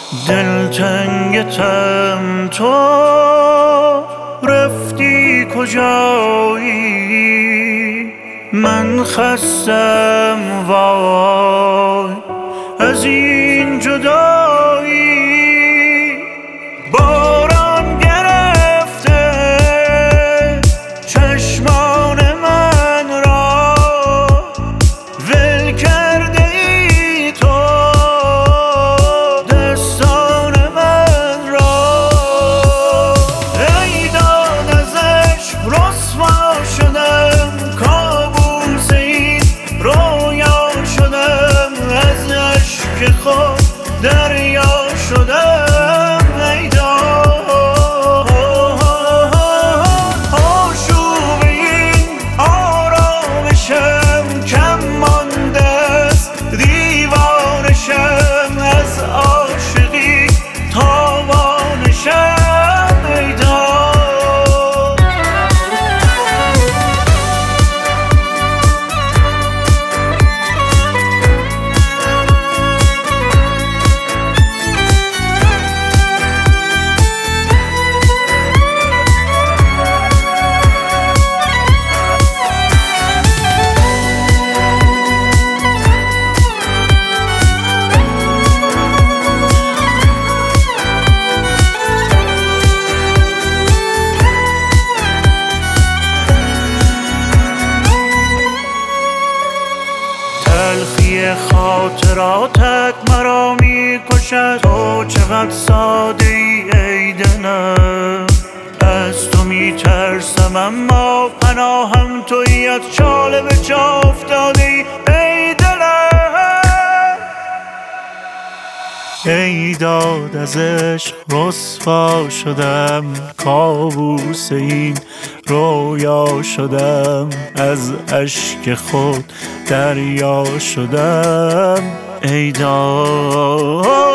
دلتنگتم، تو رفتی کجایی؟ من خستم وای از این جدایی. باران گرفته چشمان من را، ول کرده ای تو دستان من را. ای داد از عشق رسوا شدم، کابوس این رویا شدم، از اشک خود دریا شدم. تلخی خاطراتت مرا می کشد. تو چقدر ساده ای دلم، از تو می ترسم اما پناهم تویی. از چاله به جا افتاده ای دلم. ای داد از عشق رسوا شدم، کابوس این رویا شدم، از اشک خود دریا شدم. ای داد